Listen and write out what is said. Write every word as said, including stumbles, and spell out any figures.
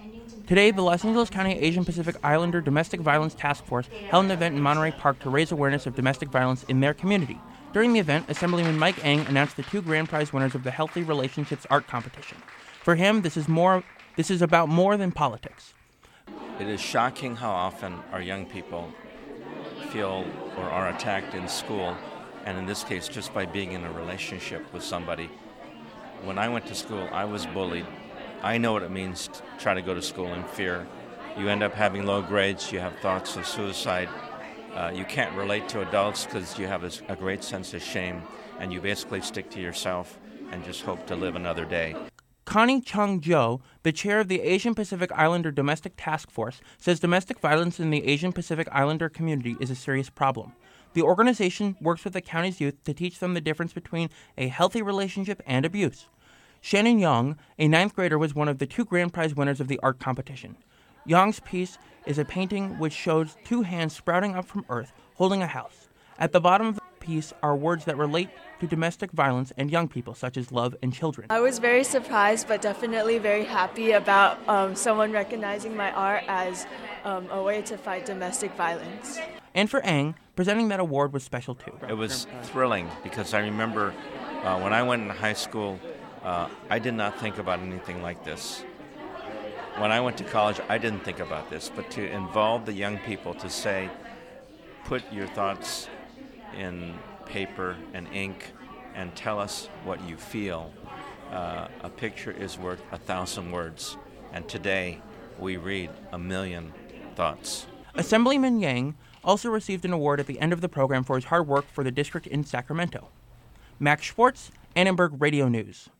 Today, the Los Angeles County Asian Pacific Islander Domestic Violence Task Force held an event in Monterey Park to raise awareness of domestic violence in their community. During the event, Assemblyman Mike Eng announced the two grand prize winners of the Healthy Relationships Art Competition. For him, this is more. This is about more than politics. It is shocking how often our young people feel or are attacked in school, and in this case, just by being in a relationship with somebody. When I went to school, I was bullied. I know what it means to try to go to school in fear. You end up having low grades, you have thoughts of suicide. Uh, you can't relate to adults because you have a, a great sense of shame, and you basically stick to yourself and just hope to live another day. Connie Chung Jo, the chair of the Asian Pacific Islander Domestic Task Force, says domestic violence in the Asian Pacific Islander community is a serious problem. The organization works with the county's youth to teach them the difference between a healthy relationship and abuse. Shannon Young, a ninth grader, was one of the two grand prize winners of the art competition. Young's piece is a painting which shows two hands sprouting up from earth, holding a house. At the bottom of the piece are words that relate to domestic violence and young people, such as love and children. I was very surprised, but definitely very happy about um, someone recognizing my art as um, a way to fight domestic violence. And for Eng, presenting that award was special too. It was thrilling because I remember uh, when I went in high school, uh, I did not think about anything like this. When I went to college, I didn't think about this, but to involve the young people to say, put your thoughts in paper and ink and tell us what you feel. Uh, a picture is worth a thousand words, and today we read a million thoughts. Assemblyman Yang also received an award at the end of the program for his hard work for the district in Sacramento. Max Schwartz, Annenberg Radio News.